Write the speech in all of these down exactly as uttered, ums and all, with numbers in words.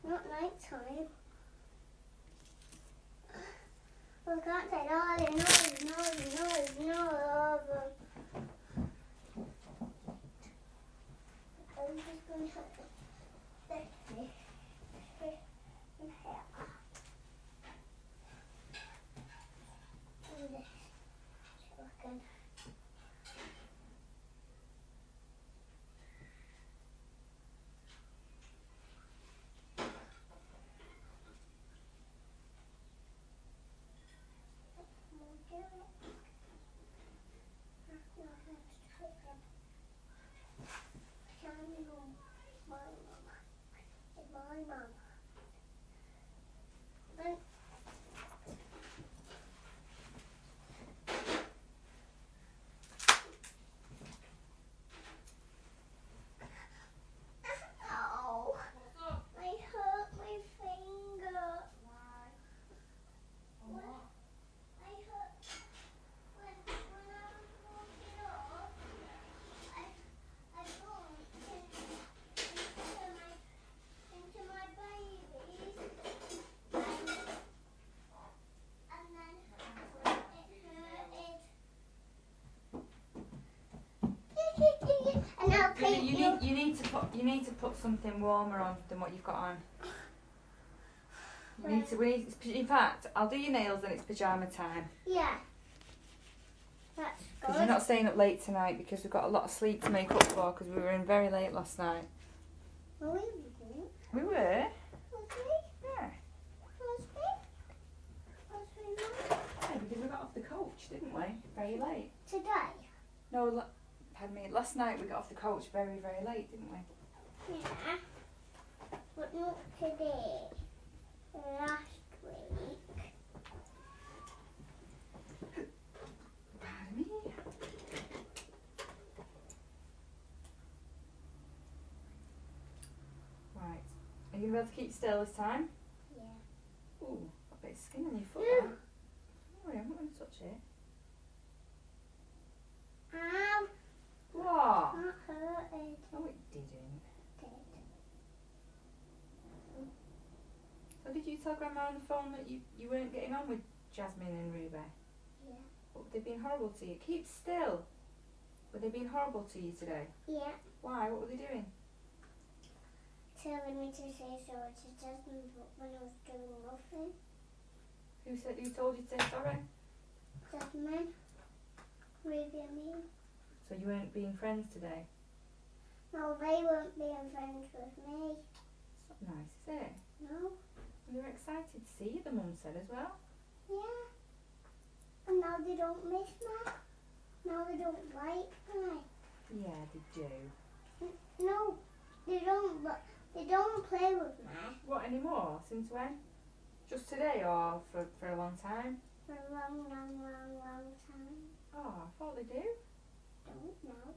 Not night time. I can't say noise, noise, noise, noise, noise. I'm just going to put this here. And this. So I can. Really, you need you need to put you need to put something warmer on than what you've got on. You need to. We need. In fact, I'll do your nails and it's pyjama time. Yeah. That's good. Because you're not staying up late tonight because we've got a lot of sleep to make up for because we were in very late last night. No, we didn't. We were. Was we? Yeah. Was we? Was we not? Yeah, because we got off the coach, didn't we? Very late. Today? No, l- pardon me. Last night we got off the coach very very late, didn't we? Yeah. But not today. Last week. Pardon me. Right. Are you going to be able to keep still this time? Yeah. Ooh, got a bit of skin on your foot Ew. there. Don't worry, I'm not going to touch it. Ow. What? That hurted. No, it didn't. Did. So did you tell Grandma on the phone that you, you weren't getting on with Jasmine and Ruby? Yeah. But they've been horrible to you. Keep still. Were they being horrible to you today? Yeah. Why? What were they doing? Telling me to say sorry to Jasmine, but when I was doing nothing. Who said? Who told you to say sorry? Jasmine. Ruby and me. So you weren't being friends today? No, they weren't being friends with me. It's not nice, is it? No. And they were excited to see you, the mum said as well. Yeah. And now they don't miss me. Now they don't like me. Yeah, they do. No, they don't. But they don't play with me What, anymore? Since when? Just today or for, for a long time? for a long, long, long, long time. Oh, I thought they do. Don't know.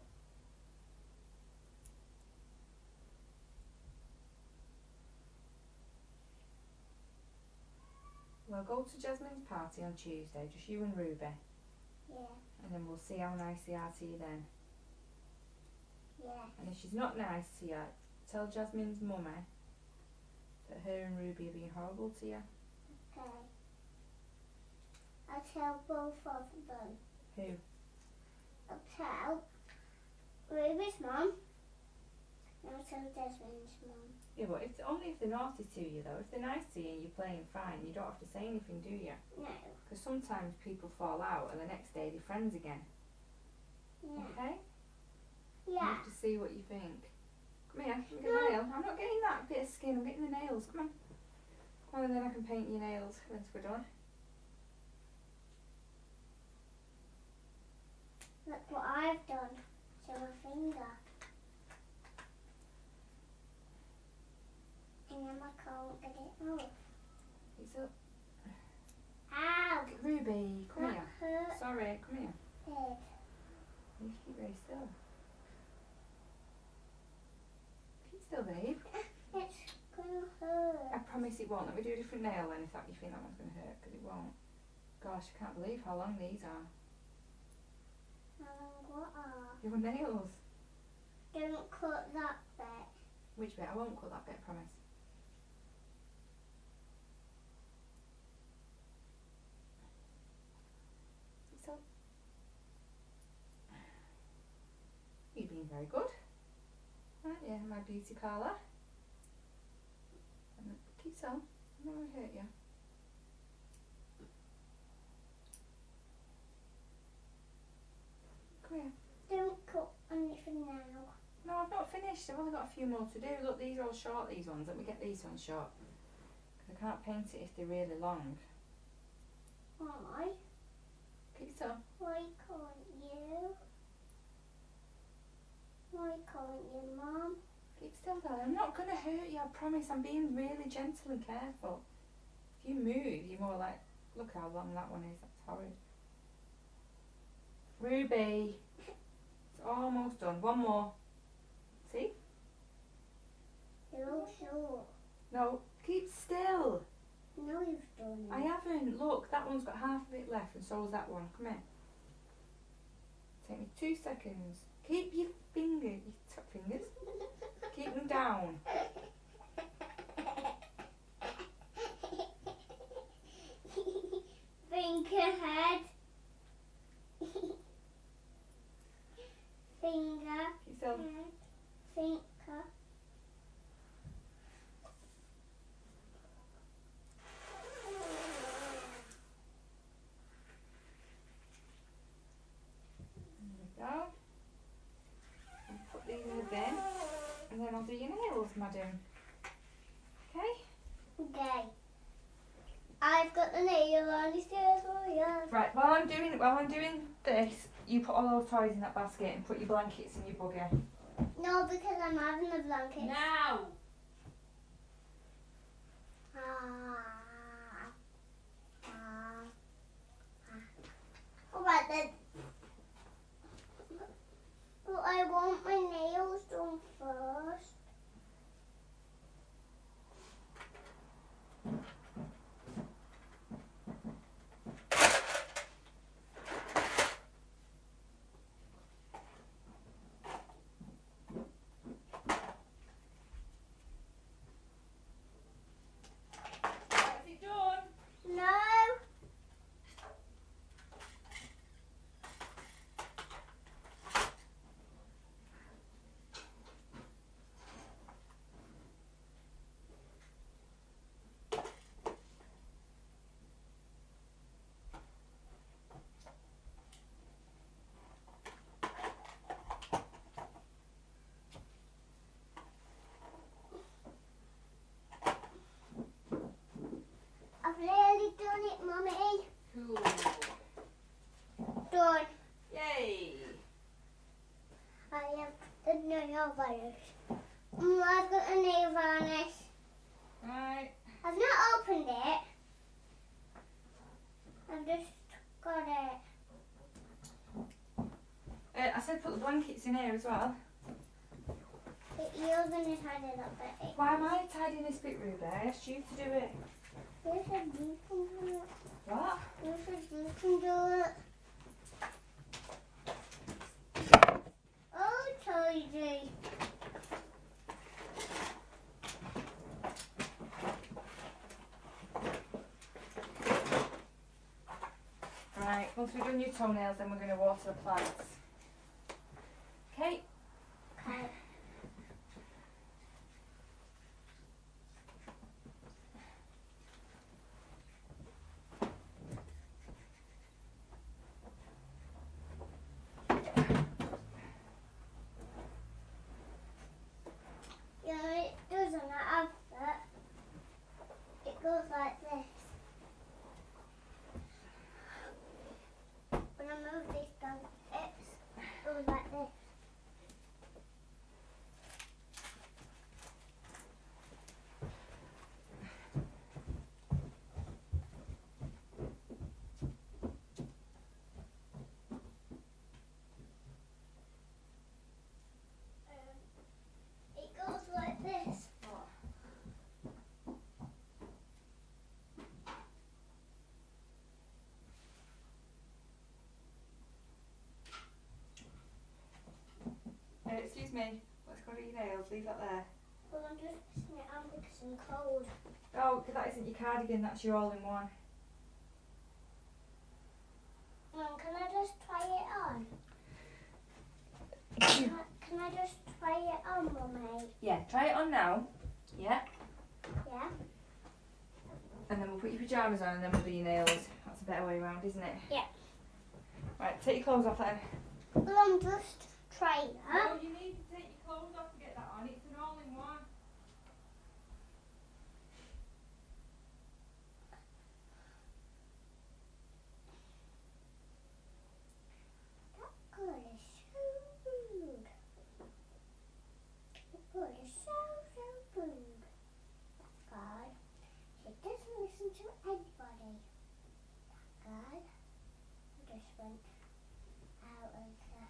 Well, go to Jasmine's party on Tuesday, just you and Ruby. Yeah. And then we'll see how nice they are to you then. Yeah. And if she's not nice to you, tell Jasmine's mummy that her and Ruby are being horrible to you. Okay. I'll tell both of them. Who? I'll tell Ruby's mum. And I'll tell Jasmine's mum. Yeah, but it's only if they're naughty to you though. If they're nice to you and you're playing fine, you don't have to say anything, do you? No. Because sometimes people fall out and the next day they're friends again. Yeah. Okay? You Yeah. have to see what you think. Come here, give me No. a nail. I'm not getting that bit of skin, I'm getting the nails. Come on. Come on, and then I can paint your nails once we're done. Look what I've done to my finger. And then I can't get it off. It's up. Ow! Ruby, come That here. hurt. Sorry, come here. It. You keep very still. Keep still, babe. It's gonna hurt. I promise it won't. Let me do a different nail then if that you think that one's going to hurt, because it won't. Gosh, I can't believe how long these are. Um, what are? Your nails. Don't cut that bit. Which bit? I won't cut that bit, I promise. Very good. Right, yeah, my beauty parlour. And keep still. I don't want to hurt you. Come here. Don't cut anything now. No, I've not finished. I've only got a few more to do. Look, these are all short, these ones. Let me get these ones short. Because I can't paint it if they're really long. Why? Keep still. Why can't you? Why can't you, Mum? Keep still, darling. I'm not going to hurt you, I promise. I'm being really gentle and careful. If you move, you're more like, look how long that one is. That's horrid. Ruby. It's almost done. One more. See? You're all short. No, keep still. No, you've done it. I haven't. Look, that one's got half of it left and so has that one. Come here. Take me two seconds. Keep your finger, your top fingers. Keep them down. Finger head. Finger. Keep still. Head. Finger. There we go. And put these in the bin. And then I'll do your nails, madam. Okay? Okay. I've got the nail on the stairs for you. Right, while I'm doing while I'm doing this, you put all those toys in that basket and put your blankets in your buggy. No, because I'm having the blanket. Now! Ah. Ah. Ah. Alright then. But I want my nails done first. Is it done? No. I've really done it, Mummy. Cool. Done. Yay! I have the nail varnish. Mm, I've got the nail varnish. Right. I've not opened it. I've just got it. Uh, I said put the blankets in here as well. But you're going to tidy it up a bit. Why am I tidying this bit, Ruby? I asked you to do it. You said you can do it. What? You said you can do it. Oh, tidy. Right, once we've done your toenails, then we're going to water the plants. Okay? Okay. Yeah, it doesn't have that. It goes like this. When I move this down, it goes like this. Um, it goes like this. Uh, excuse me, let's go do your nails, leave that there. Well, I'm just putting it on because I'm cold. Oh, because that isn't your cardigan, that's your all-in-one. Mum, can I just try it on? Can I, can Can I just try it on, Mummy? Yeah, try it on now. Yeah. Yeah. And then we'll put your pyjamas on and then we'll do your nails. That's a better way around, isn't it? Yeah. Right, take your clothes off then. Well, I'm just trying it. No, you need to take your clothes off to get that on. It's an all-in-one. That colour is so rude. The colour is so, so rude. That guy, he doesn't listen to anybody. That guy, he just went out of the...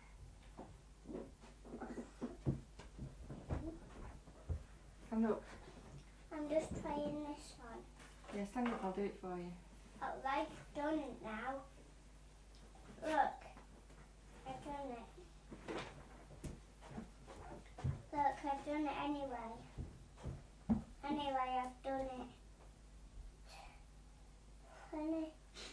Stand up. I'm just trying this on. Yeah, stand up. I'll do it for you. Oh, I've done it now. Look, I've done it. Look, I've done it anyway. Anyway, I've done it. Funny.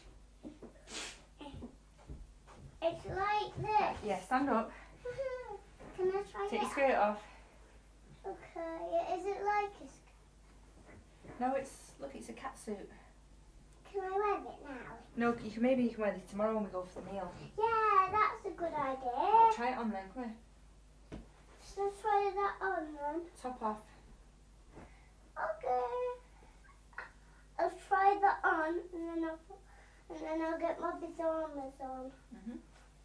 It's like this. Yeah, stand up. Can I try Take it? your skirt off. Okay, is it like a sk- No, it's look, it's a cat suit. Can I wear it now? No, you can maybe you can wear this tomorrow when we go for the meal. Yeah, that's a good Right, idea. try it on then. Come here. So try that on then. Top off. Okay. I'll try that on and then I'll and then I'll get my pajamas on. Mhm.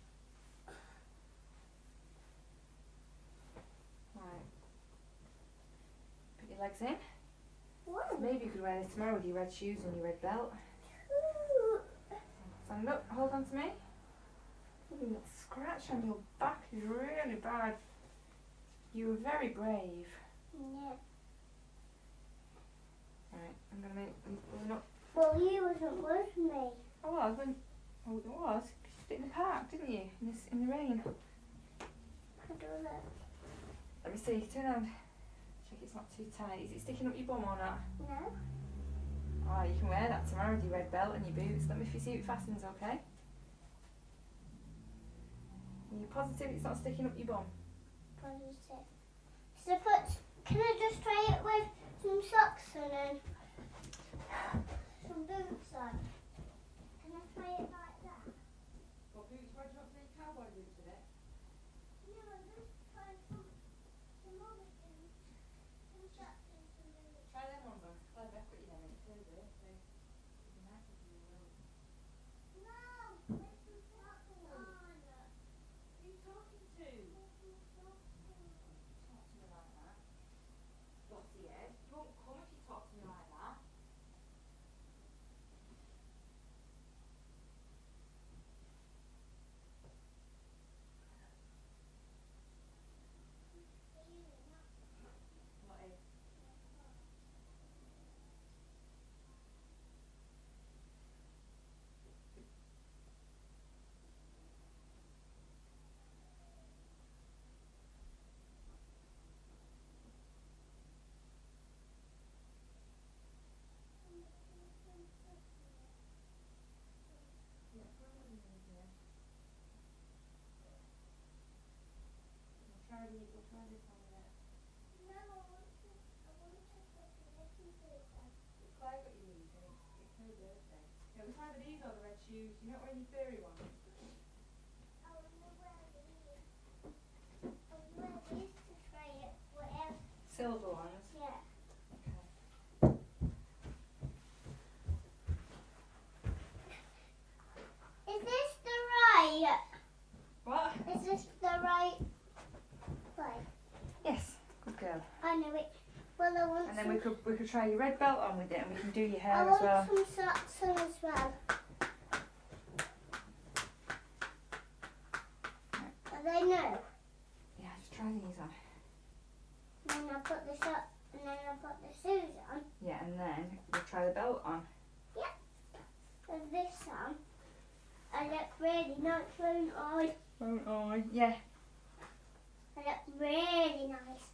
Right. Put your legs in. One, Maybe you could wear this tomorrow with your red shoes and your red belt. two. Stand up. Hold on to me. Ooh, that scratch on your back is really bad. You were very brave. Yeah. Right, I'm gonna make. We're not. Well, you wasn't with me. I was when. Oh, it was. 'Cause you did it in the park, didn't you? In this, in the rain. I do that. Let me see. Turn around. Check it's not too tight. Is it sticking up your bum or not? No. Oh, you can wear that tomorrow with your red belt and your boots. Let me see if it fastens, okay? Are you positive it's not sticking up your bum? Positive. So put. Can I just try it with some socks and then some boots on? Can I try it like that? What boots? Why do you want to make cowboy boots with it? No, I'm just trying some some other things. Some socks and some boots. Try them ones on. Claire Beck got you them. It's her birthday. It'd be nice if you will. No, put some socks on. Who are you talking to? Talk to me like that. Bossy head. You won't come if you talk to me like that. What is? Yeah, put them in here. We'll try the, we'll try this one with it. No, I want to. I want to put the little boots on. Claire got you these and it's, it's her birthday. Yeah, we either these or the red shoes. You're not wearing your furry ones. I want to wear these. I want to wear these to try it. Whatever. Silver ones. Yeah. Is this the right? What? Is this the right way? Yes. Good girl. I know it. Well, I want And then some. we could we could try your red belt on with it and we can do your I hair as want well. some socks on as well. Are they new? Yeah, just try these on. And then I put the sock, and then I put the shoes on. Yeah, and then we'll try the belt on. With this on. I look really nice, don't I? Won't I? Yeah. I look really nice.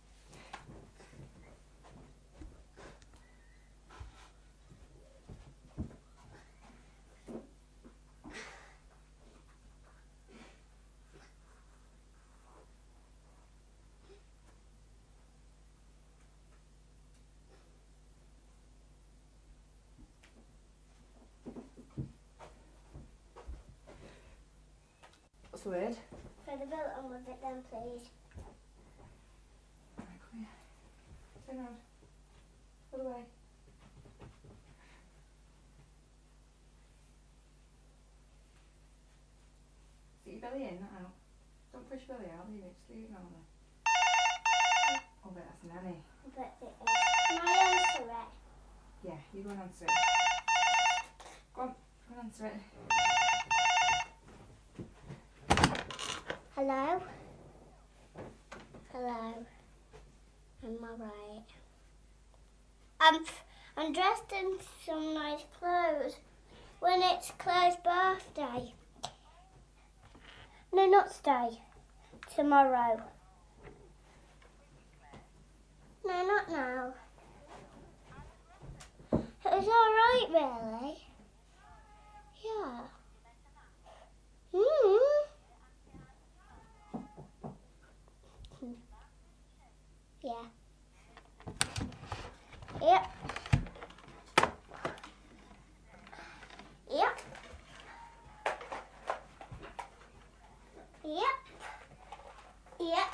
What's the word? Throw the boat on with it then, please. Right, come here. Turn around. Other way. Stick your belly in, not out. Don't push your belly out, leave it. Just leave it normal. Oh, but that's nanny. But it is. Can I answer it? Yeah, you go and answer it. Go on, go and answer it. Hello? Hello? Am I right? I'm, I'm dressed in some nice clothes when it's Claire's birthday. No, not today. Tomorrow. No, not now. It was alright, really. Yeah. Hmm. Yeah. Yep. Yep. Yep. Yep.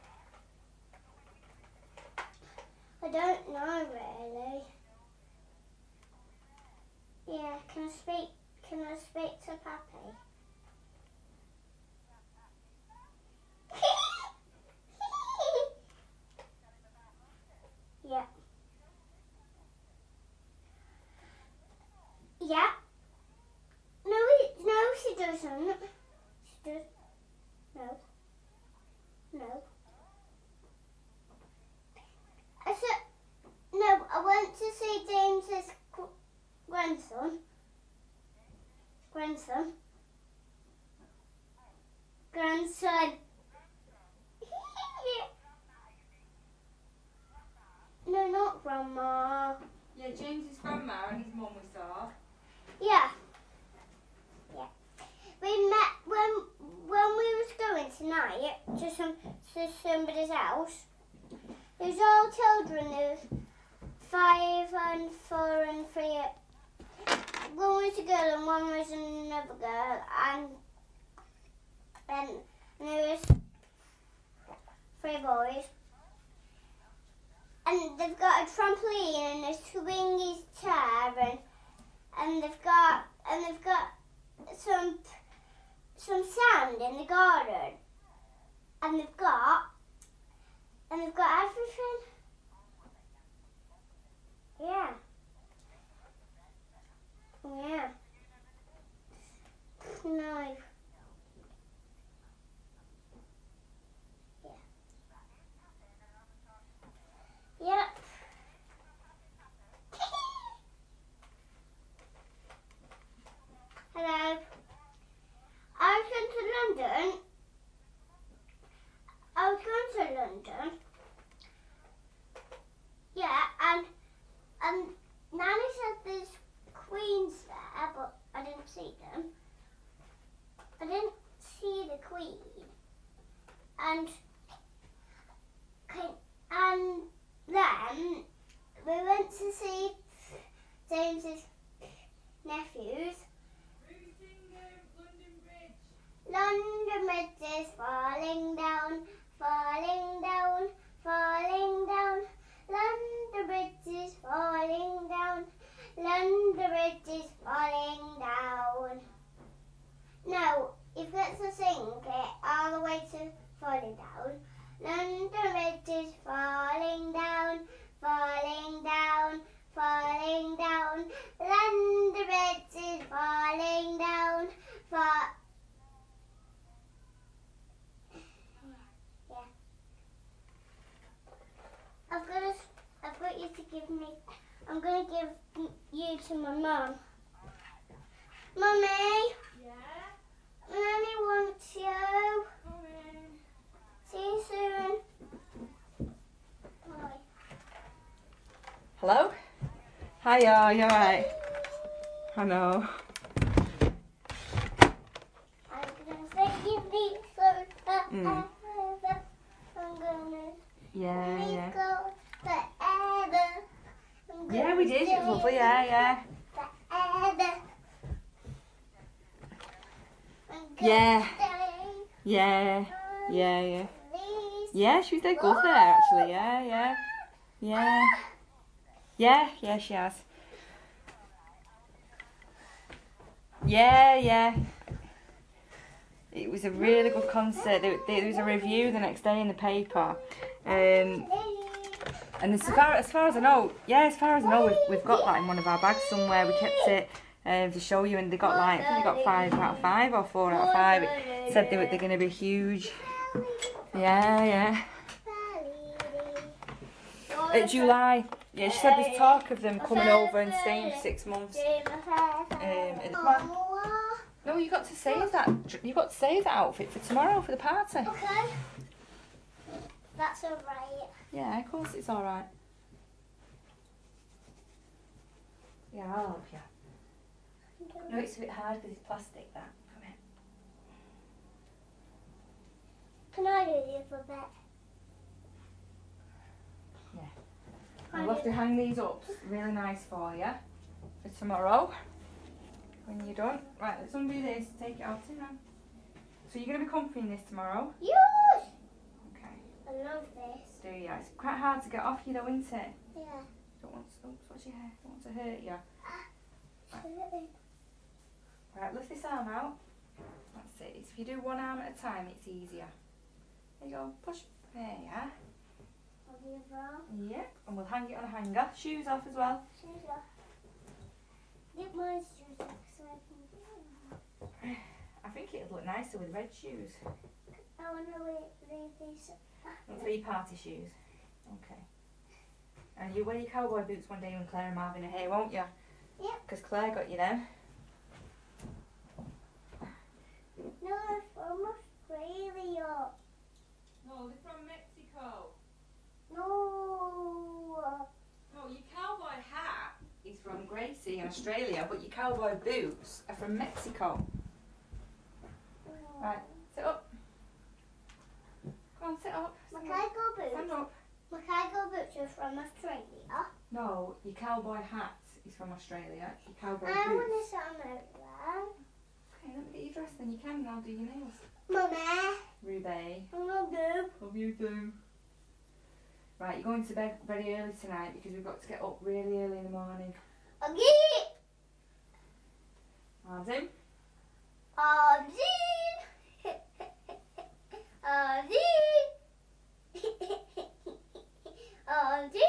I don't know really. Yeah, can I speak can I speak to Pappy? Yeah. Yeah. No, he, no, she doesn't. She does. No. No. I said, no, I went to see James's gr- grandson. Grandson. Grandson. No, not Grandma. Yeah, James's grandma and his mum we saw. Yeah. Yeah. We met when when we was going tonight to some to somebody's house. It was all children. There was five and four and three. One was a girl and one was another girl, and and, and there was three boys. And they've got a trampoline and a swingy chair, and and they've got and they've got some some sand in the garden, and they've got and they've got everything. Yeah. Yeah. No. Yeah. Yep. Hello. I was going to London. I was going to London. Yeah, and and Nanny said there's queens there, but I didn't see them. I didn't see the queen. And and then we went to see James's nephews. London Bridge is falling down, falling down, falling down. London Bridge is falling down, London Bridge is falling down. Now, you've got to sing it all the way to falling down. London Bridge is falling down, falling down, falling down. London Bridge is falling down, falling I've got, a, I've got you to give me, I'm going to give you to my mum. Mummy? Yeah? Nanny wants you. Come in. See you soon. Bye. Hello? Hiya, you alright? I know. I'm going to say you need forever. Mm. I'm going to Yeah, make yeah. go forever. I'm Yeah, gonna we did. It was stay lovely, yeah, yeah. Forever. I'm gonna Yeah. stay Yeah, yeah, yeah. These. Yeah, she was dead good there actually. Yeah, yeah, yeah, yeah, yeah. She has. Yeah, yeah. It was a really good concert. There, there was a review the next day in the paper, um, and as far as far as I know, yeah, as far as I know, we've we've got that in one of our bags somewhere. We kept it um, to show you, and they got like I think they got five out of five or four out of five. It said they were they're going to be huge. Yeah, yeah. Uh, July. Yeah, she said there's talk of them coming over and staying for six months. Um, and come on. No, you got to save that. You got to save that outfit for tomorrow for the party. Okay. That's alright. Yeah, of course it's all right. Yeah, I'll help you. No, it's a bit hard because it's plastic. That. Come here. Can I do the alphabet? Yeah. I'll have to hang these up really nice for you for tomorrow when you're done. Right, let's undo this. Take it out in now. So you're going to be comfy in this tomorrow? Yes! Okay. I love this. Do you? It's quite hard to get off you though, isn't it? Yeah. Don't want to, oops, what's your hair? Don't want to hurt you. Absolutely. Right, lift this arm out. That's it. If you do one arm at a time, it's easier. There you go. Push. There you are. I'll do a bra. Yep. And we'll hang it on a hanger. Shoes off as well. Shoes off. Get my shoes off so I can do it. I think it'd look nicer with red shoes. I want to leave these. Not three party shoes. Okay. And you wear your cowboy boots one day when Claire and Marvin are here, won't you? Yep. Because Claire got you them. No, it's from Australia. No, they're from Mexico. No. No, your cowboy hat is from Gracie in Australia, but your cowboy boots are from Mexico. Right, sit up. Go on, sit up. My Stand up. cargo boots. Stand up. My cargo boots are from Australia. No, your cowboy hat is from Australia. Your cowboy I want boots. to stand over there. Okay, let me get you dressed then. You can now do your nails. Mummy, Ruby. I love you. Love you too. Right, you're going to bed very early tonight because we've got to get up really early in the morning. Again. Martin? Again. Again. Again.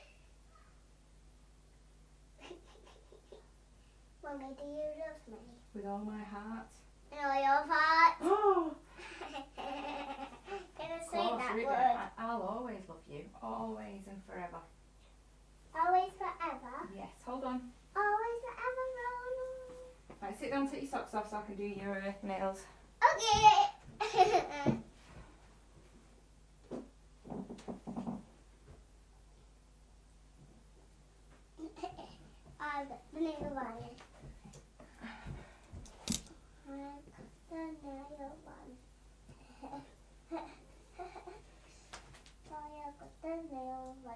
Mummy, do you love me? With all my heart. And all your heart. Oh! Can I Of say course, that Ruby. word? I, I'll always love you. Always and forever. Always forever. Yes, hold on. Always forever. Right, sit down, take your socks off so I can do your uh, nails. Okay. I've got the nail on it. I've got the nail on. I've got the nail on.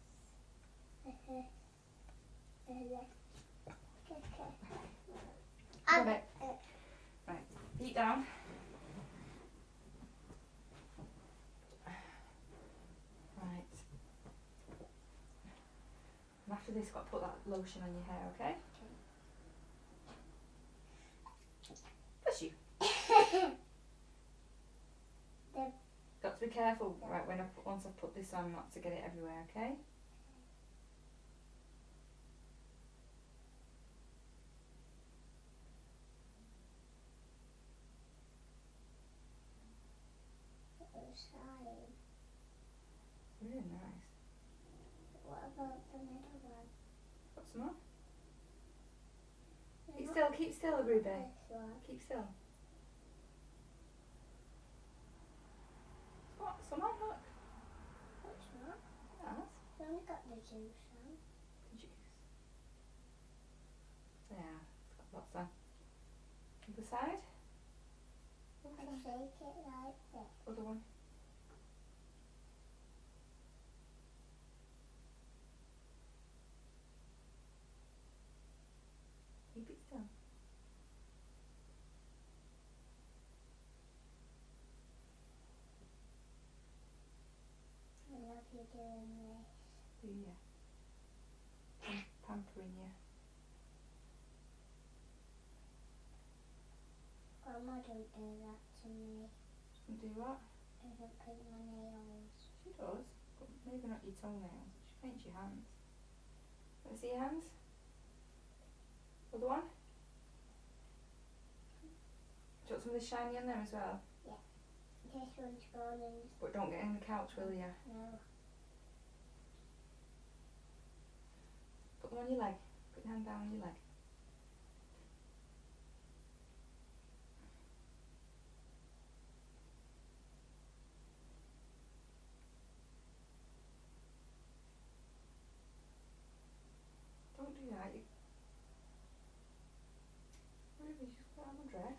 Got it. Right, feet down. Right. And after this, got to put that lotion on your hair, okay? Bless you. Got to be careful, right? When I put, once I put this on, not to get it everywhere, okay? Really nice. What about the middle one? Got some more? Keep still, keep still, Ruby. This one. Keep still. What? Some on, look. Which one? Yes. I've only got the juice on. The juice. Yeah, it's got lots on. Other side. Other I side. shake it like this. Other one. Keep it still. doing this. Do you? I'm pampering you. Grandma don't do that to me. And do what? Doesn't paint my nails. She does, but maybe not your toenails. She paints your hands. Let's see your hands. Other one? Do you want some of the shiny on there as well? This one's gone and But don't get in the couch, will you? no. Put them on your leg. Put your hand down on your leg. Don't do that. You... Ruby, just put on the dress.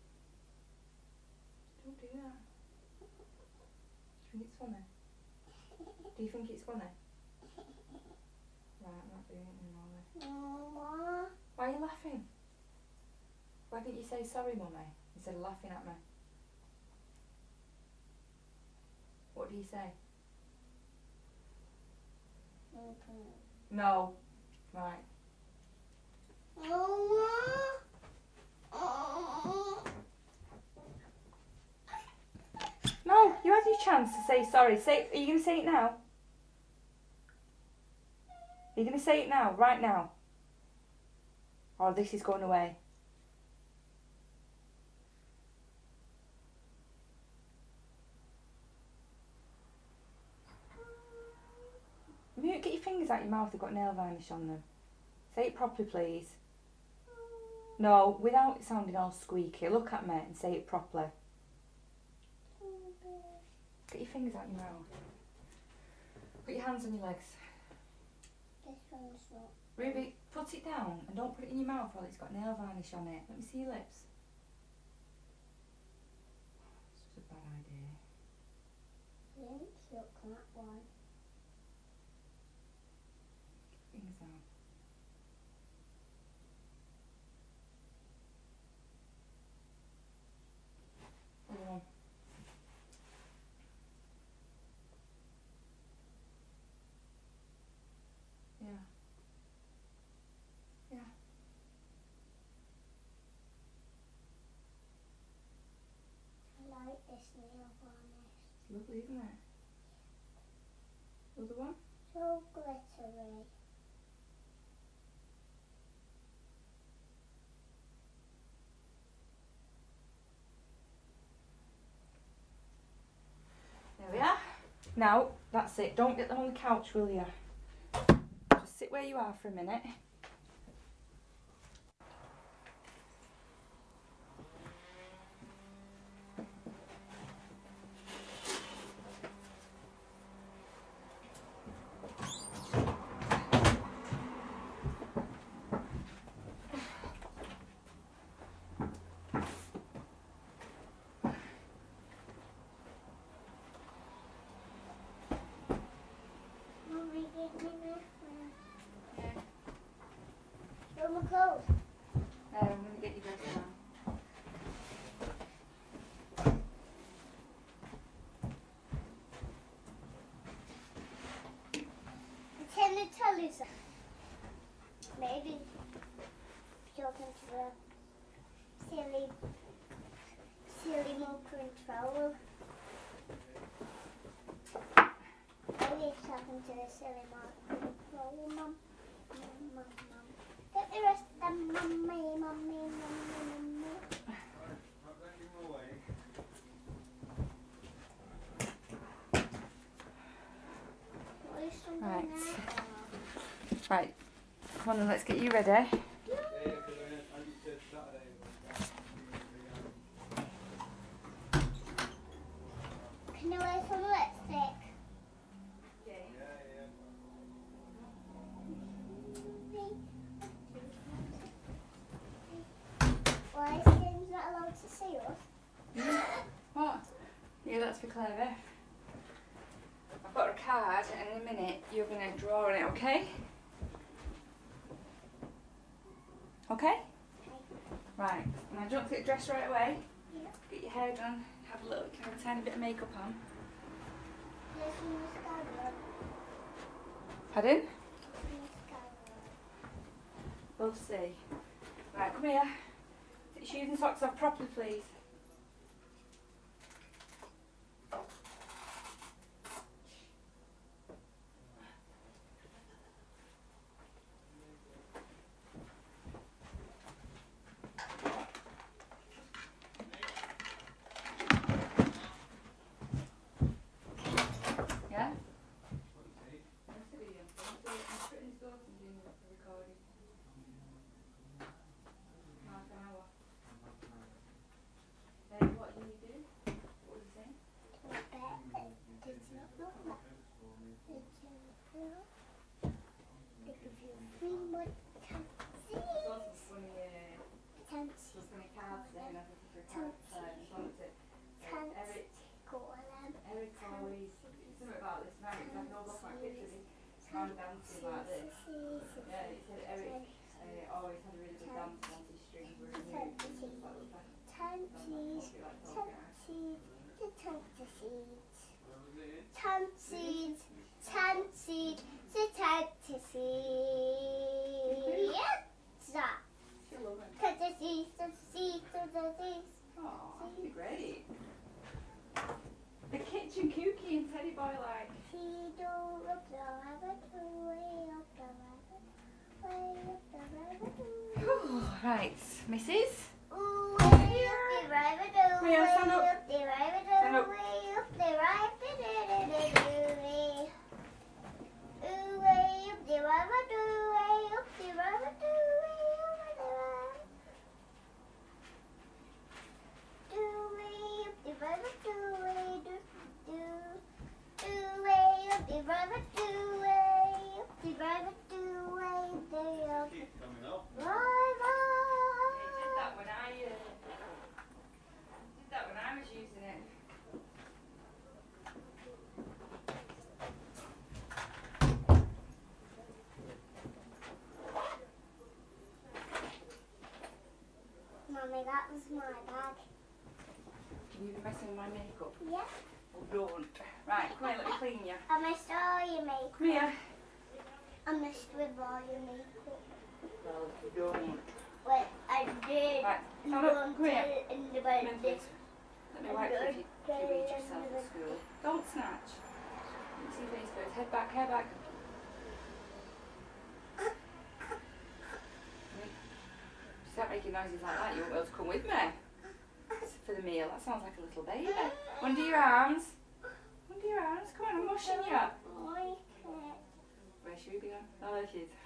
Don't do that. Do you think it's funny? Do you think it's funny? Right, I'm not doing it anymore then. Mama. Why are you laughing? Why didn't you say sorry, Mummy, instead of laughing at me? What do you say? Okay. No. Right. Mama. Oh. No, you had your chance to say sorry. Say, are you going to say it now? Are you going to say it now, right now? Or this is going away? Mute, get your fingers out your mouth, they've got nail varnish on them. Say it properly, please. No, without it sounding all squeaky. Look at me and say it properly. Get your fingers out your mouth. Put your hands on your legs. This one's not. Ruby, put it down and don't put it in your mouth while it's got nail varnish on it. Let me see your lips. This was a bad idea. Didn't look that one. Fingers out. Other one. Yeah. Yeah. I like this nail varnish. Lovely, isn't it? Other one. So glittery. There we are. Now, that's it. Don't get them on the couch, will you? Just sit where you are for a minute. Mommy, give me this. Show my clothes. Um, I'm going to get you dressed now. Pretend the telly's on. Maybe talking to the silly, silly remote control. Maybe it's talking to the silly remote control, Mum. Mum, Mum, Mum. Get the rest of them, Mummy, Mummy, Mummy, Mummy. What is something Right. there? Right. Come on then, let's get you ready. Can you wear some lipstick? Why is James not allowed to see us? What? Yeah, that's for Claire. I've got a card and in a minute you're going to draw on it, okay? Okay? Right. Now do you want to get dressed right away? Yeah. Get your hair done, have a little kind of tiny bit of makeup on. There's some mascara. Pardon? Mascara. We'll see. Right, come here. Take your shoes and socks off properly, please. Yeah? What's the video? I'm putting this off and doing the recording. Half an hour. Uh, what do you do? What was you saying? I bet did not know that. Did you know? They give you three more chances. Lots of funny, uh, Chances. funny cards there and everything for cards. Uh, just wanted to, uh, Eric, Go on. Eric always, something about this man, because I can all look at pictures of man dancing like this. Yeah, he said Eric uh, always had a really good dance once his strings were removed. And stuff like that. Chances. Like, like, oh, yeah. Chances. The chances. Chances. Chances. The chances. Yes. She'll love it. Chances. Chances. Chances. Oh, that'd be great. The kitchen cookie and teddy boy like. See do up the rabbit, way up the rabbit, way up the rabbit. Right, Missus Ooh, way up the rabbit, Come here, stand up. way up the rabbit, Stand up. way up the rabbit, ooh, way up the rabbit, way up the rabbit, way up the rabbit. Do way up the rabbit, do way do do. Do way up the rabbit, do way up the rabbit, do way they up. Keep coming up. Bye I did bye. that when I uh, did that when I was using it. Mommy, that was my bag. Can you be messing with my makeup? Yeah. Or don't? Right, come here, let me clean you. I missed all your makeup. Come here. I missed with all your makeup. Well, if you don't. Well, I did. Right, stand up, come here. In the bed. Memphis. Let me wipe you if you, if you read yourself at school. Don't snatch. Let me see your face first. Head back, head back. Start making noises like that, you won't be able to come with me for the meal. That sounds like a little baby. Under your arms. Under your arms. Come on, I'm washing you. Like it. Where should we be going? Oh, there she is.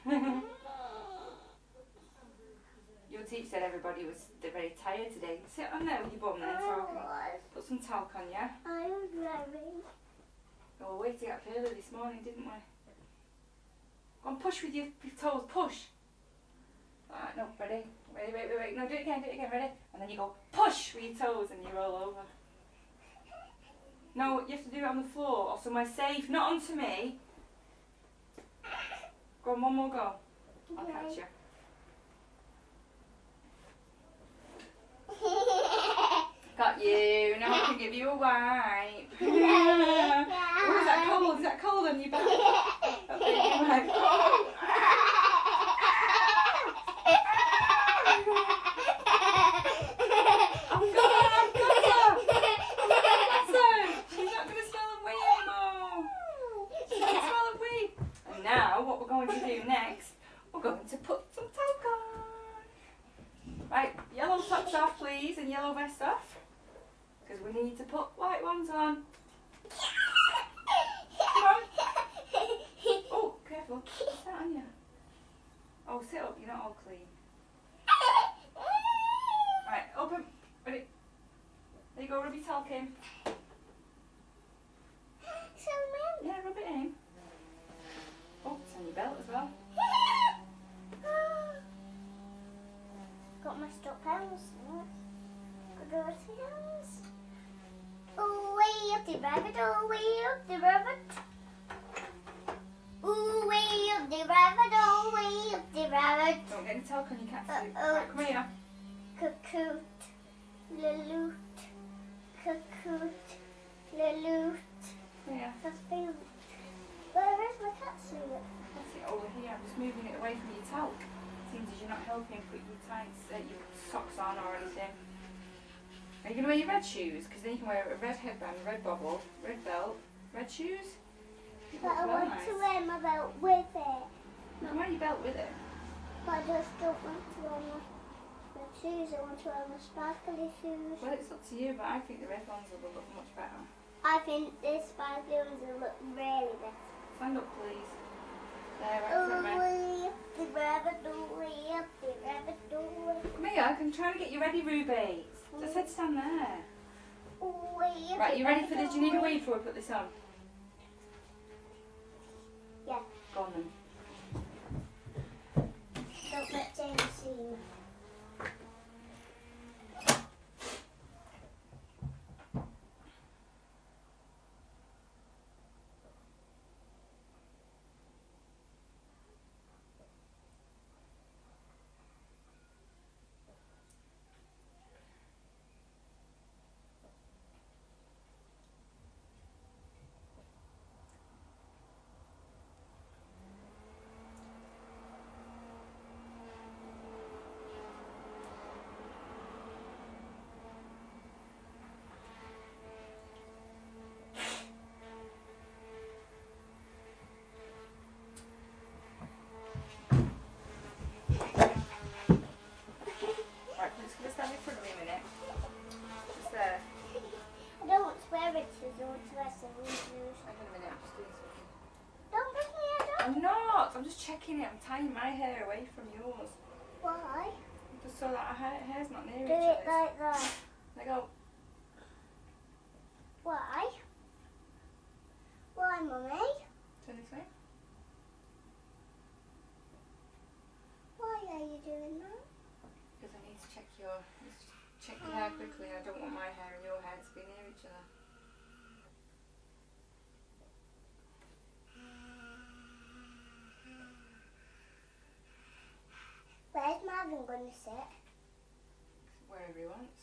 Your teacher said everybody was they're very tired today. Sit on there with your bum then so I can put some talc on you. I was very. Oh, we waited to get up early this morning, didn't we? Go on, push with your, your toes, push. Alright, no, ready? Ready, wait, wait, wait. No, do it again, do it again, ready? And then you go, push with your toes and you roll over. No, you have to do it on the floor or somewhere safe, not onto me. Go on, one more go. I'll catch you. Got you. Now I can give you a wipe. Oh, is that cold? Is that cold on your back? I'll give you a wipe. I've got her, I've got her. That's her. She's not going to smell of wee anymore. She's going to smell of wee. And now, what we're going to do next, we're going to put some talc on. Right, yellow socks off, please, and yellow vest off. Because we need to put white ones on. Come on. Oh, careful. What's that on you? Oh, sit up. You're not all clean. Right, open. Ready. There you go. Rub your talc in. So many. Yeah, rub it in. Oh, it's on your belt as well. Got my stuck pencils. Got dirty hands. Ooh, way up the rabbit, oh, way up the rabbit. Ooh, way up the rabbit, oh, way up the rabbit. Don't get any talc on your cat suit. Uh-oh. Right, come here. Cuckoot, laloot, cuckoot, laloot. Come here. That's big. Where is my cat suit? That's it over here. I'm just moving it away from your towel. Seems as you're not helping put your tights, uh, your socks on or anything. Are you going to wear your red shoes? Because then you can wear a red headband, red bobble, red belt, red shoes. You But look I well want nice. to wear my belt with it. You can wear your belt with it. But I just don't want to wear my, my shoes. I want to wear my sparkly shoes. Well, it's up to you, but I think the red ones will look much better. I think this sparkly ones will look really better. Stand up, please. There, right in front of me. Ooh, the rabbit dory, the rabbit dory. Come here, I'm trying to get you ready, Ruby. I said stand there. Right, you ready for this? Do you need a wee before I put this on? Yeah. Go on then. Don't let James see me. Right, I'm just going to stand in front of me a minute. Just there. I don't want to wear riches. I want to wear some shoes. Hang on a minute, I'm just doing something. Don't bring me head up. I'm not! I'm just checking it. I'm tying my hair away from yours. Why? Just so that our hair, hair's not near Do each it other. like that. There you go. Why? Why, Mummy? Turn this way. Why are you doing that? Because I need to check your, just check your hair quickly. I don't want my hair and your hair to be near each other. Where's Marvin going to sit? Wherever he wants.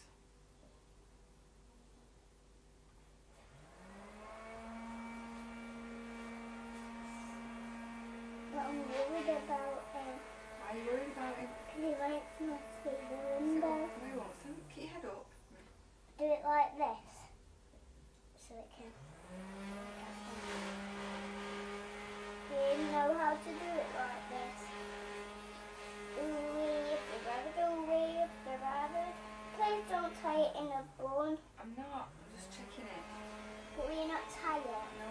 But I'm worried about him. Why are you worried about him? He likes my stable So, window. no, he won't. Stand, keep your head up. Do it like this. So it can. Do you know how to do it like this? Ooh, if the rabbit, ooh, if the rabbit. Please don't tie it in a bun. I'm not. I'm just checking it. But will you not tie it? No.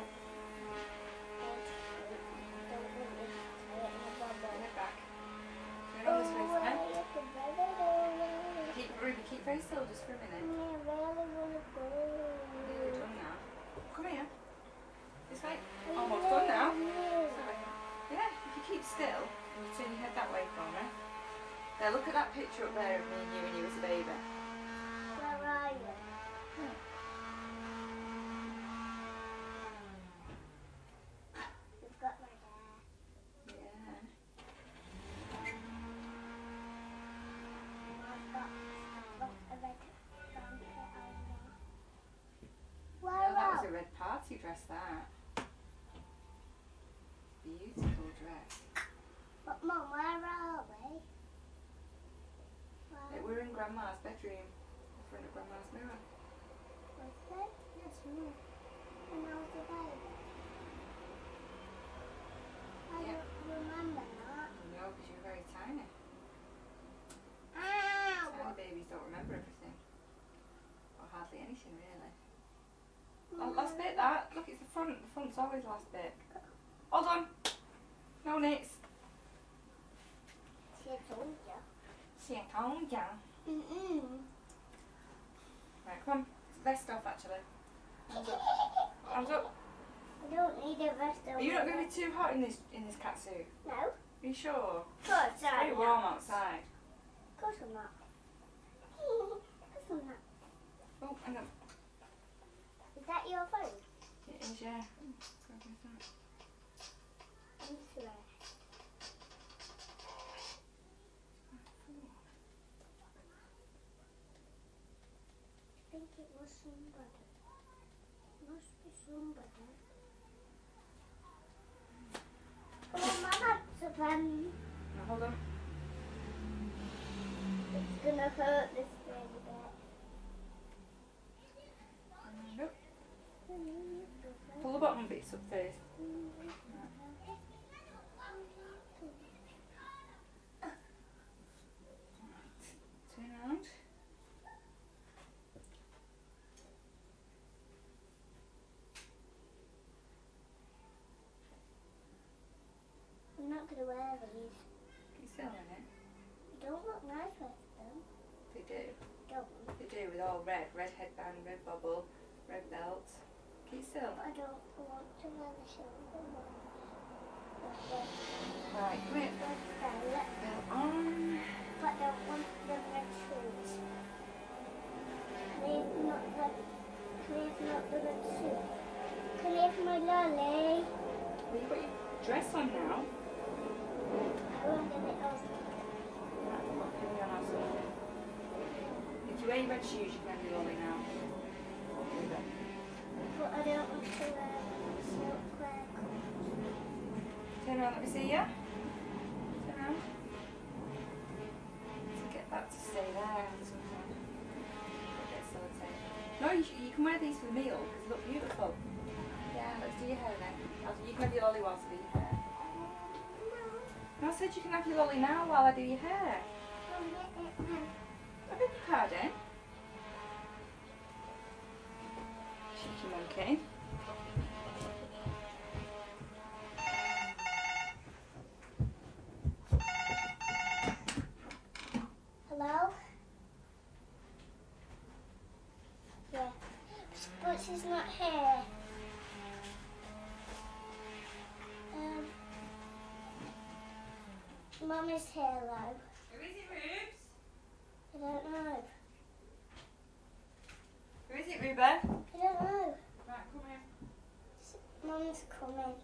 Don't want you to tie it in a bubble. Head back. Turn on this way, Ooh, Sam. if the rabbit, ooh, Keep, Ruby, keep very still just for a minute. I really want to go. Nearly done now. Come here. This way. Almost done now. Sorry. Yeah, if you keep still and you turn your head that way for me. There, look at that picture up there of me and you when you was a baby. Where are you? You've got my hair. Yeah. I've got, I've got a red blanket on there. No, Where that was else? a red party dress, that. Beautiful dress. But Mum, where are we? Yeah, Where we're in Grandma's bedroom, in front of Grandma's mirror. was it? Yes, we were. When I was a baby. I Yeah. don't remember that. No, because you were very tiny. Ow! Tiny babies don't remember everything. Or hardly anything, really. Oh, last bit, that. Look, it's the front. The front's always the last bit. Hold on. No knits. She told you. See, I told ya. Mm-mm. Right, come on. Vest off, actually. Hands up. Hands up. I don't need a vest on. Are you not going my to be too hot in this in this cat suit? No. Are you sure? Of course It's very I'm warm not. outside. Of course I'm not. Of course I'm not. Oh, hang on. Is that your phone? It is, yeah. Let's go with that. I'm sure. I think it was somebody. Must be somebody. Hold on. It's gonna hurt this really bit. Nope. Pull the bottom bits up first. Turn around. I'm not gonna wear these. Keep still in it. They don't look nice with them. They do. Don't. They do with all red. Red headband, red bubble, red belt. Keep still. I don't want to wear the silver one. Right, come here. Red belt. Belt on. But I don't want the red shoes. Please not the, please not the red suit. Can I have my lolly? Well, you've got your dress on now. I won't get it off. Right, I've got Penny on our side. If you wear your red shoes, you can have your lolly now. But I don't want to wear silk wear. Turn around, let me see ya. Turn around. To get that to stay there. Get sellotape. No, you, you can wear these for the meal because they look beautiful. Yeah, let's do your hair then. I'll- You can have your lolly whilst I do your hair. No, I said you can have your lolly now while I do your hair. I beg your pardon. Cheeky monkey. Hello? Yeah. But she's not here. Um, Mum is here though. Who is it, Rubes? I don't know. Who is it, Ruben? I don't know. Right, come here. Mum's coming.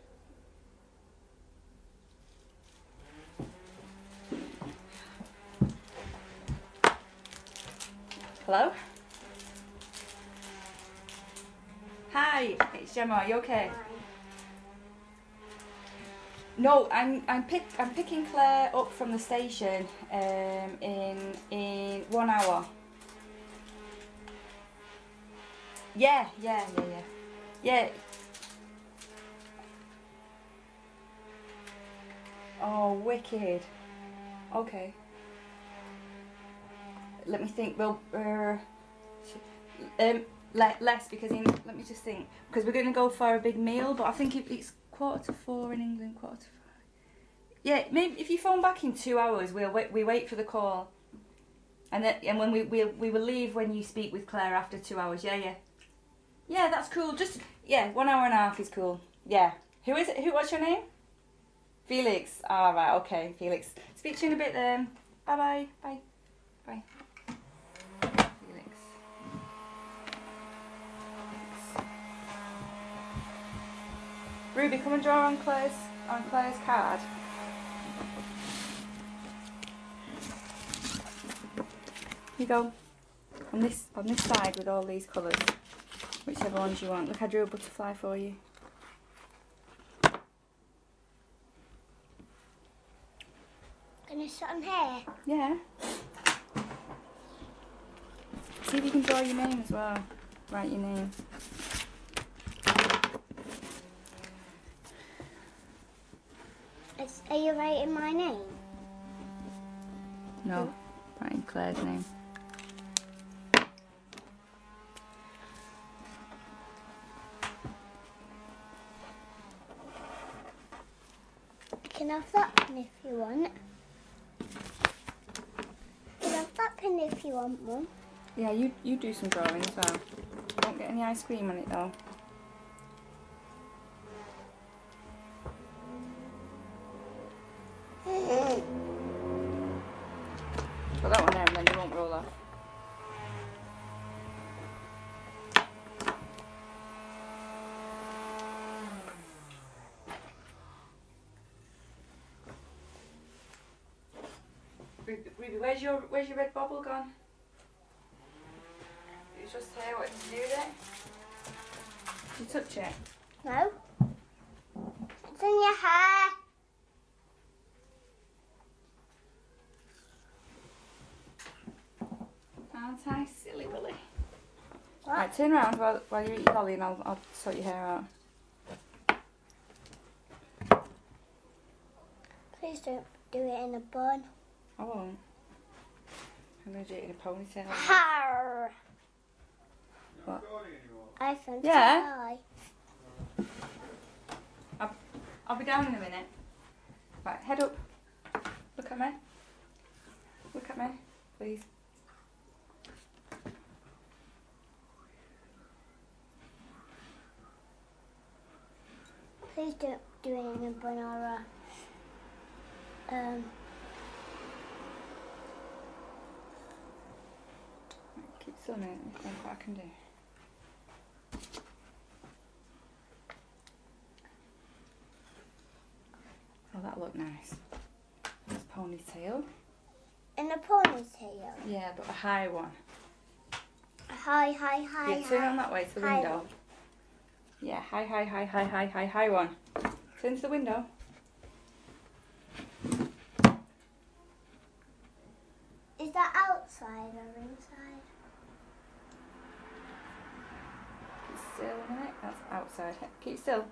Hello? Hi, it's Gemma. Are you okay? Fine. No, I'm I'm pick I'm picking Claire up from the station um in in one hour. Yeah, yeah, yeah, yeah. Yeah. Oh, wicked. Okay. Let me think. Well, uh, um, le less because in, let me just think because we're gonna go for a big meal, but I think it, it's quarter to four in England. Quarter to five. Yeah, maybe if you phone back in two hours, we'll wait. We wait for the call, and then and when we we we will leave when you speak with Claire after two hours. Yeah, yeah, yeah. That's cool. Just yeah, one hour and a half is cool. Yeah. Who is it? Who? What's your name? Felix. All right. Okay, Felix. Speak to you in a bit then. Bye bye. Bye. Bye. Felix. Ruby, come and draw on Claire's on Claire's card. Here you go. On this on this side with all these colours. Whichever ones you want. Look, I drew a butterfly for you. Can I sit on here? Yeah. See if you can draw your name as well. Write your name. Is, are you writing my name? No, writing Claire's name. You can have that pen if you want. You can have that pen if you want, Mum. Yeah, you you do some drawing as well. Don't get any ice cream on it though. Put that one there and then they won't roll off. Ruby, Ruby, where's your where's your red bubble gone? It's just here. What did you do with it? Did you touch it? No. It's in your hair. I, silly Willy? What? Right, turn around while, while you eat your lolly and I'll, I'll sort your hair out. Please don't do it in a bun. I won't. I'm going to do it in a ponytail. Har! What? iPhone. Yeah? I'll, I'll be down in a minute. Right, head up. Look at me. Look at me, please. Please don't do it in a bun or a, um, Keep still a minute, let me think what I can do. Oh, that looked nice. This ponytail. in a ponytail. Yeah, but a high one. Hi, hi, hi. Yeah, turn around that way to the High window. one. Yeah, high, high, high, high, high, high, high one. Turn to the window. Is that outside or inside? Keep still a minute. That's outside. Keep still.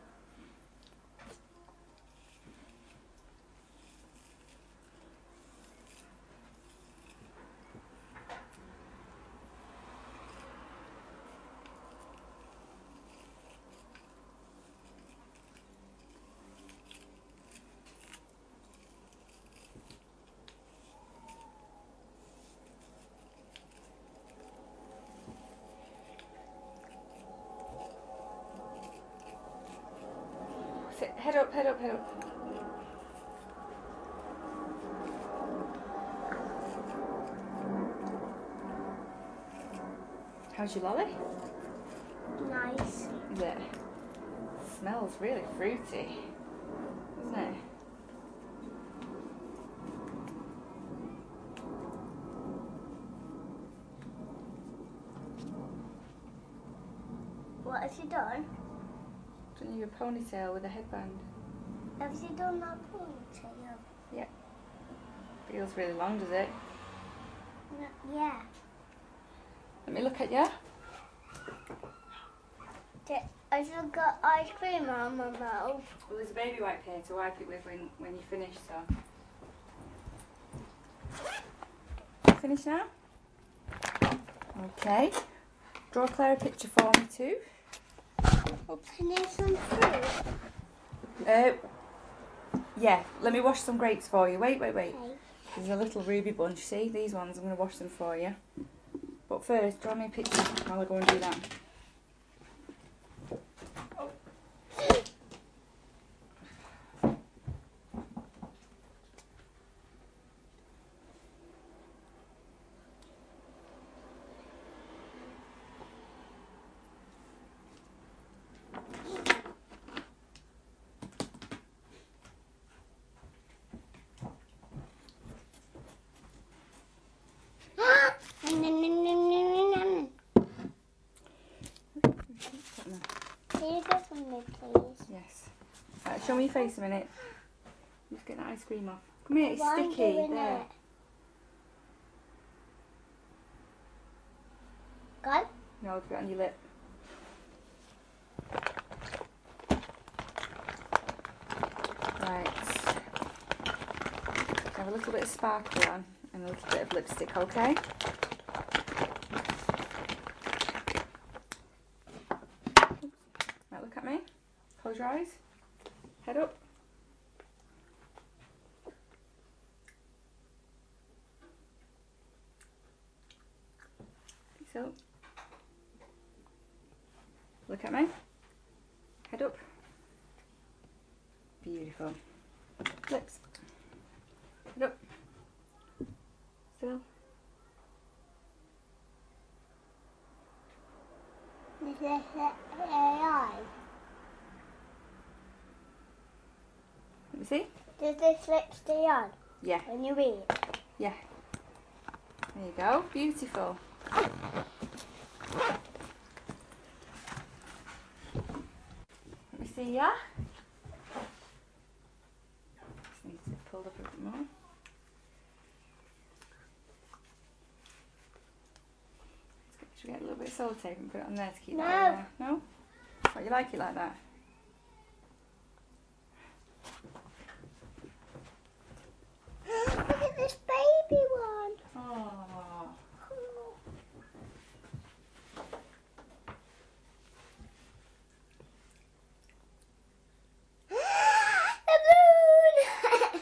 Sit. Head up, head up, head up. How's your lolly? Nice. Is it? Smells really fruity, doesn't it? What have you done? Done you a ponytail with a headband? Have you done that ponytail? Yeah. Feels really long, does it? No, yeah. Let me look at you. Did, I still got ice cream on my mouth. Well, there's a baby wipe here to wipe it with when, when you finish, so. Finish now? Okay. Draw Claire a picture for me too. Oops. Can there's some fruit? Uh, yeah, let me wash some grapes for you. Wait, wait, wait. Okay. There's a little ruby bunch, see? These ones, I'm going to wash them for you. But first, draw me a picture while I go and do that. Oh. Can you go from me, please? Yes. Right, show me your face a minute. Just get that ice cream off. Come here, it's Why I'm sticky. doing There. it? Gone? No, I'll put it on your lip. Right. Have a little bit of sparkle on and a little bit of lipstick, okay? Right, look at me. Close your eyes. Head up. So, look at me. Head up. Beautiful. Lips. Head up. Still. Is this A I? Let me see. Does this lip stay on Yeah. when you eat? Yeah. There you go. Beautiful. Let me see ya. Just needs to be pulled up a bit more. bit salty and put it on there to keep No. that on there. No? What, you like it like that? Look at this baby one. Oh. A moon.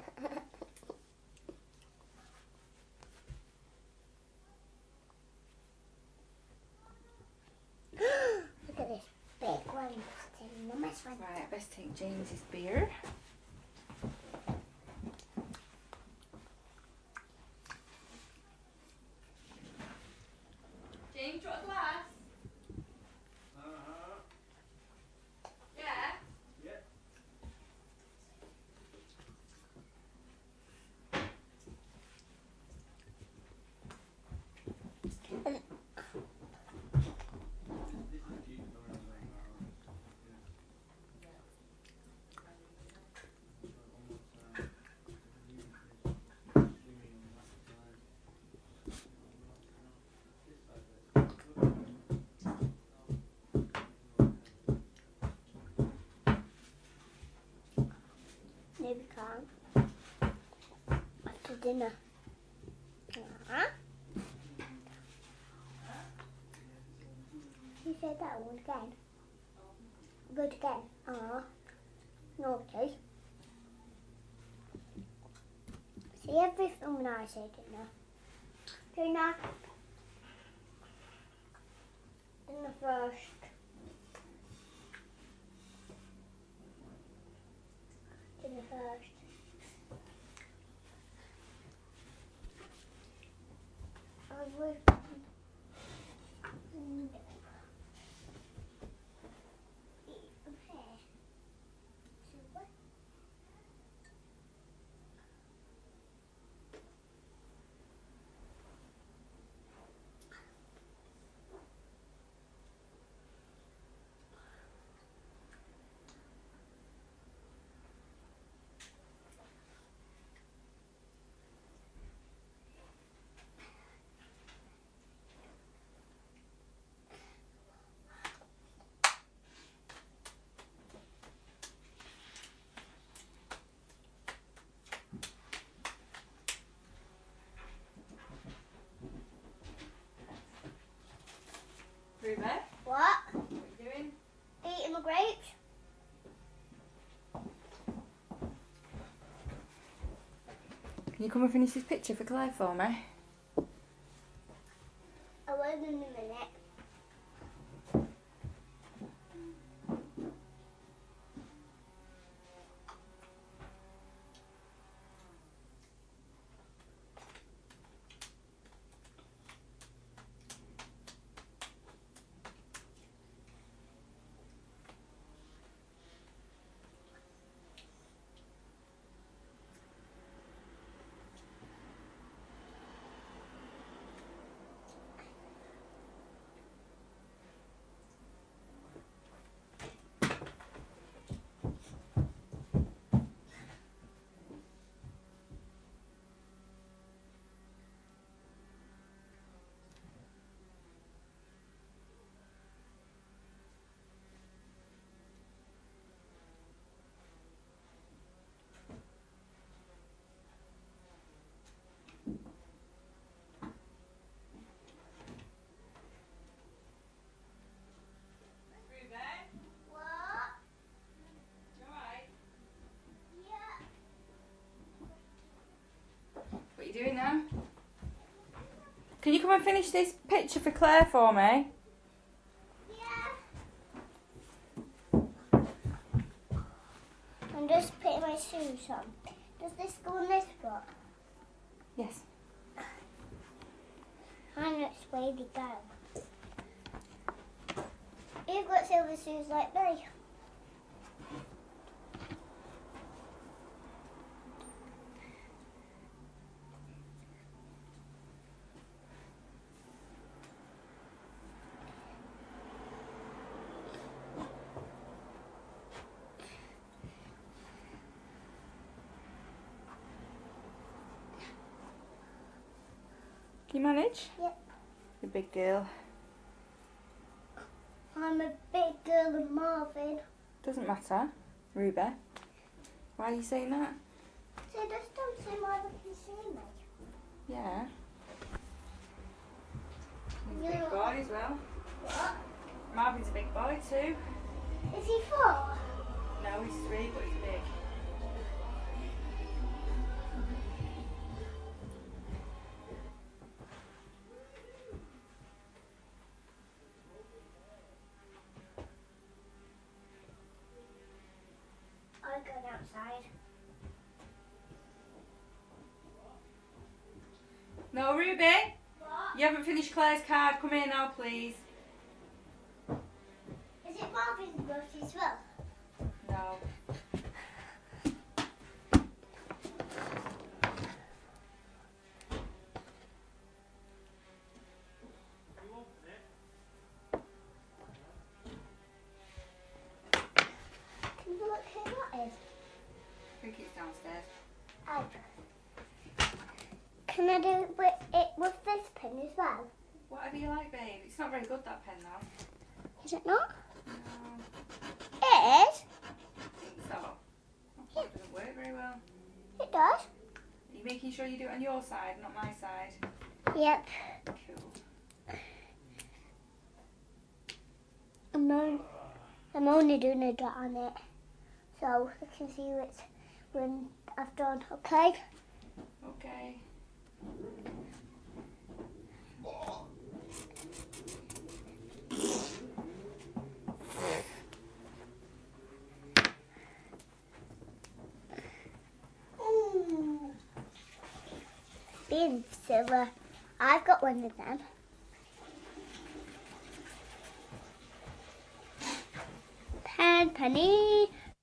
Look at this big one. It's enormous one. Right, I best take James's beer. James, do you want a glass? Uh-huh. Yeah. Yeah. This is cheap, don't worry about it. No, we can't. After dinner. Uh-huh. You said that one again. Good again. Ah, naughty. See everything when I say dinner. Dinner. Dinner first. Dinner first. I will. And eat from here. So what? Ruben, What? what are you doing? Eating the grapes? Can you come and finish this picture for Claire for me? I will in a minute. What? You alright? Yeah. What are you doing now? Can you come and finish this picture for Claire for me? Yeah. I'm just putting my shoes on. Does this go on this spot? Yes. And which way they go? You've got silver shoes like me. Can you manage? Yep. You're a big girl. I'm a big girl than Marvin. Doesn't matter, Ruby. Why are you saying that? So just don't say Marvin can see me. Yeah. He's a Yeah. big boy as well. What? Marvin's a big boy too. Is he four? No, he's three, but he's big. I'm going outside. No, Ruby. What? You haven't finished Claire's card. Come here now, please. Is it Marvin's birthday as well? No. Can you look who that is? I think it's downstairs. Oh. Can I do it with, it with this pen as well? Whatever you like, babe. It's not very good, that pen, though. Is it not? No. It is. I think so. Oh, it doesn't work very well. It does. Are you making sure you do it on your side, not my side? Yep. Cool. I'm, on, I'm only doing a dot on it. So I can see it's when I've done, okay? Okay. Ooh. Being silver. I've got one of them. Pen, penny.